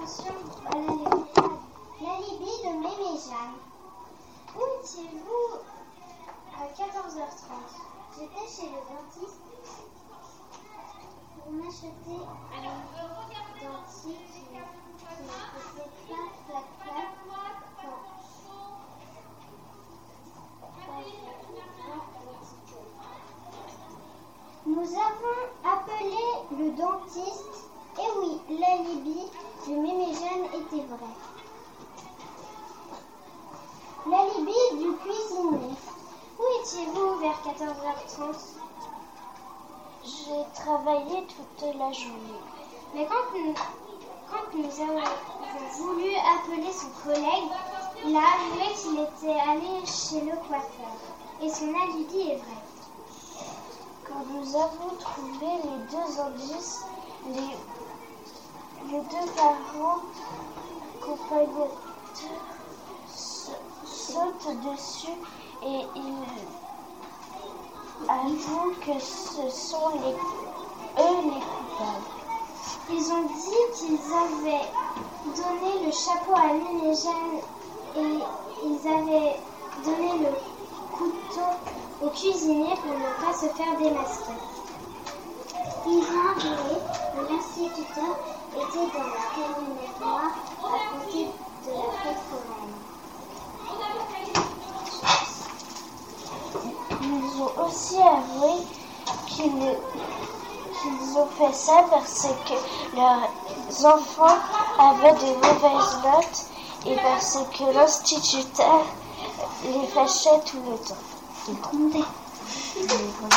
attention à l'alibi de Mémé Jeanne. Où étiez-vous à 14h30? J'étais chez le dentiste pour m'acheter un dentier qui ne faisait pas clac-clac quand nous avons appelé le dentiste et oui, l'alibi de Mémé Jeanne était vrai. L'alibi du cuisinier. Où étiez-vous vers 14h30? J'ai travaillé toute la journée. Mais quand nous avons voulu appeler son collègue, il a avoué qu'il était allé chez le coiffeur. Et son alibi est vrai. Quand nous avons trouvé les deux indices, les deux parents accompagnateurs sautent dessus et ils avouent que ce sont eux les coupables. Ils ont dit qu'ils avaient donné le chapeau à Mémé Jeanne et ils avaient donné le couteau au cuisinier pour ne pas se faire démasquer. Ils ont avoué que l'instituteur était dans la camionnette noire à côté de la fête foraine. Ils ont aussi avoué qu'ils ont fait ça parce que leurs enfants avaient de mauvaises notes et parce que l'instituteur les fâchait tout le temps. Ils grondaient.